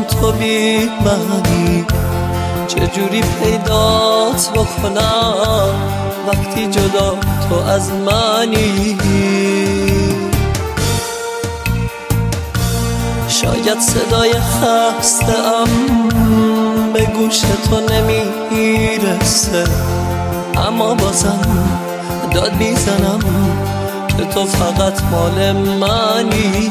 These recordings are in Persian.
تو بی معنی، چجوری پیدات بکنم وقتی جدا تو از منی. شاید صدای خسته ام به گوش تو نمیرسه، اما بازم داد میزنم که تو فقط مال منی.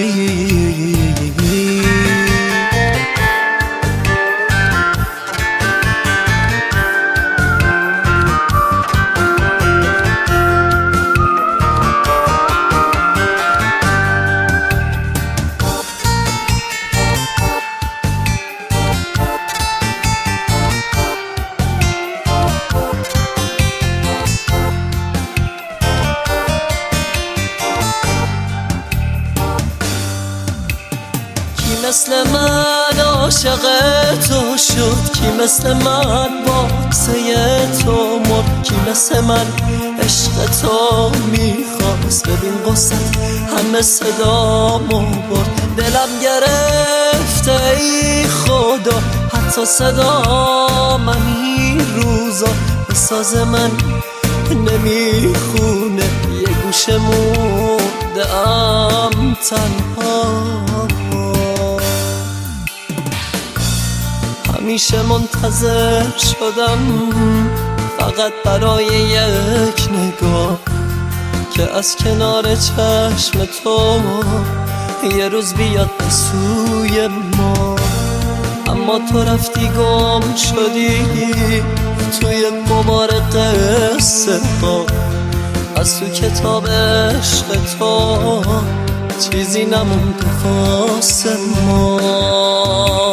مثل من عاشق تو شد، کی مثل من باکسه تو مرد، کی مثل من عشق تو میخواست. ببین قصت همه صدامو برد، دلم گرفته ای خدا حتی صدا من این روزا به ساز من نمیخونه. یه گوشه موندم تنها، همیشه منتظر شدم فقط برای یک نگاه که از کنار چشم تو یه روز بیاد به سوی ما. اما تو رفتی گم شدی توی قمار قصه ها، از تو کتاب عشق تو چیزی نمونده واسه ما.